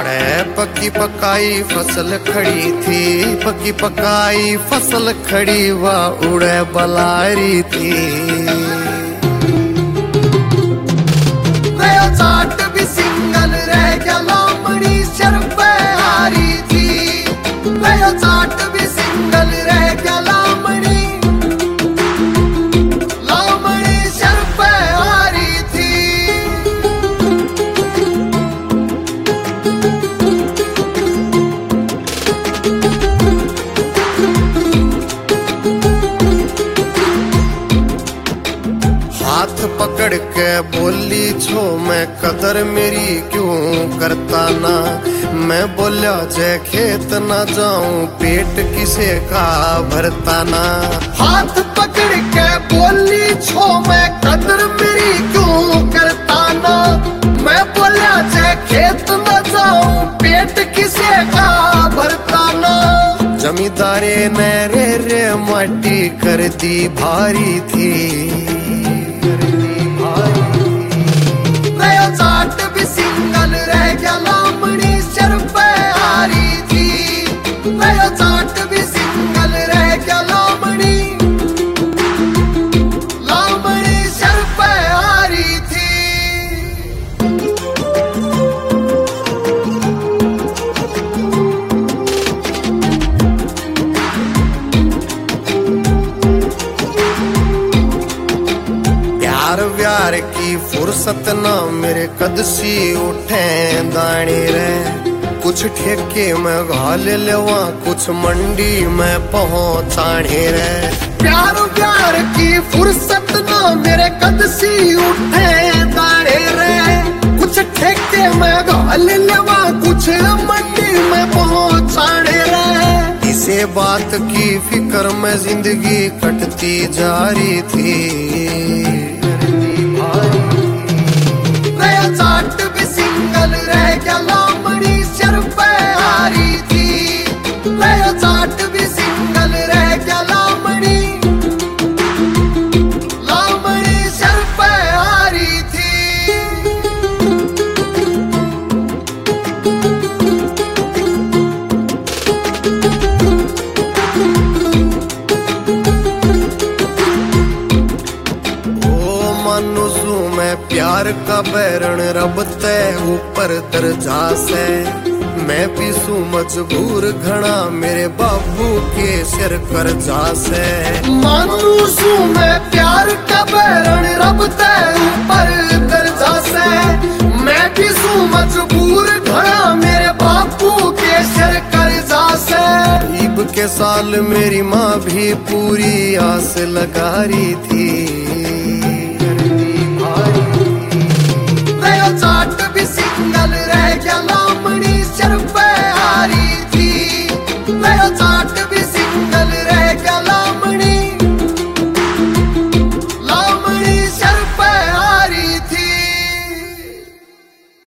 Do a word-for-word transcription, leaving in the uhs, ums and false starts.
है पक्की पकाई फसल खड़ी थी, पक्की पकाई फसल खड़ी वह उड़े बलारी थी। गया चाट भी सिंगल रह गया लामड़ी शर पे हारी थी। गया चाट भी सिंगल रह गया लामड़ी लामड़ी शर पे हारी थी। हाथ पकड़ के बोली छो मैं कदर मेरी क्यों करता ना। मैं बोला जय खेत ना जाऊं पेट किसे का भरता ना। हाथ पकड़ के बोली छो मैं कदर मेरी क्यों करता ना। मैं बोला जय खेत ना जाऊं पेट किसे का भरता ना। जमींदारे ने रे रे माटी कर दी भारी थी। गया चाट भी सिंगल रह गया लामड़ी शर पे हारी थी। गया चाट भी सिंगल रह गया लामड़ी लामड़ी शर पे हारी थी। प्यार व्यार की फुर्सत ना मेरे कद सी उठे दाने रे। कुछ ठेके में घाल लेवा कुछ मंडी में पहुंचाने रे। प्यार व्यार की फुर्सत ना मेरे कद सी उठे दाने रे। कुछ ठेके में घाल लेवा कुछ मंडी में पहुंचाने रे। इसे बात की फिक्र में जिंदगी कटती जा रही थी। गया चाट भी सिंगल रह गया लामड़ी शर पे हारी थी। गया चाट भी सिंगल रह गया लामड़ी लामड़ी शर पे हारी थी। मानुसू मैं प्यार का बैरण रब ते ऊपर दर्जा से। मैं पीसू मजबूर घना मेरे बाबू के सिर कर्जा से। मानुसू मैं प्यार का बैरण रब ते ऊपर दर्जा से। मैं पीसू मजबूर घना मेरे बाबू के सिर कर्जा से। ईब के साल मेरी माँ भी पूरी आस लगा रही थी।